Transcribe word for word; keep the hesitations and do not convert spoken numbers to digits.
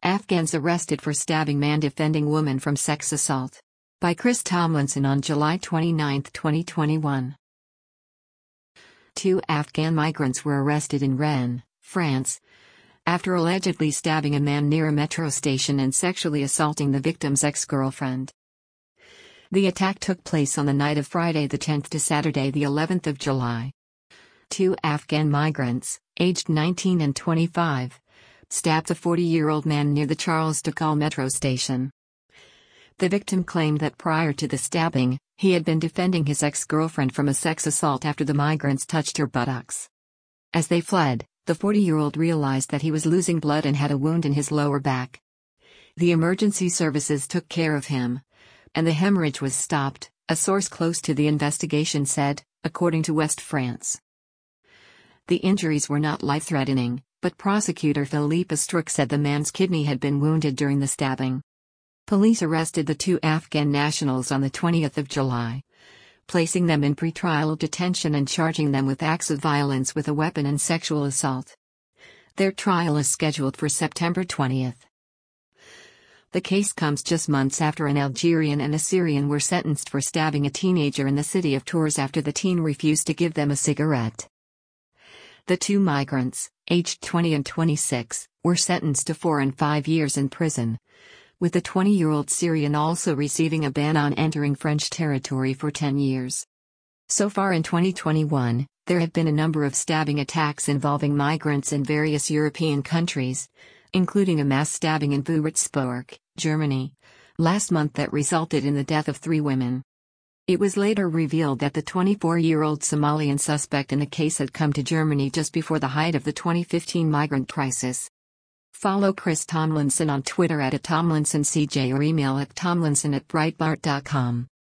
Afghans arrested for stabbing man defending woman from sex assault. By Chris Tomlinson on July twenty-ninth, twenty twenty-one. Two Afghan migrants were arrested in Rennes, France, after allegedly stabbing a man near a metro station and sexually assaulting the victim's ex-girlfriend. The attack took place on the night of Friday the tenth to Saturday the eleventh of July. Two Afghan migrants, aged nineteen and twenty-five, stabbed a forty-year-old man near the Charles de Gaulle metro station. The victim claimed that prior to the stabbing, he had been defending his ex-girlfriend from a sex assault after the migrants touched her buttocks. As they fled, the forty-year-old realized that he was losing blood and had a wound in his lower back. The emergency services took care of him, and the hemorrhage was stopped, a source close to the investigation said, according to West France. The injuries were not life-threatening, but prosecutor Philippe Estruc said the man's kidney had been wounded during the stabbing. Police arrested the two Afghan nationals on the twentieth of July, placing them in pretrial detention and charging them with acts of violence with a weapon and sexual assault. Their trial is scheduled for September twentieth. The case comes just months after an Algerian and a Syrian were sentenced for stabbing a teenager in the city of Tours after the teen refused to give them a cigarette. The two migrants, aged twenty and twenty-six, were sentenced to four and five years in prison, with the twenty-year-old Syrian also receiving a ban on entering French territory for ten years. So far in twenty twenty-one, there have been a number of stabbing attacks involving migrants in various European countries, including a mass stabbing in Würzburg, Germany, last month that resulted in the death of three women. It was later revealed that the twenty-four-year-old Somalian suspect in the case had come to Germany just before the height of the twenty fifteen migrant crisis. Follow Chris Tomlinson on Twitter at Tomlinson C J or email at tomlinson at breitbart dot com.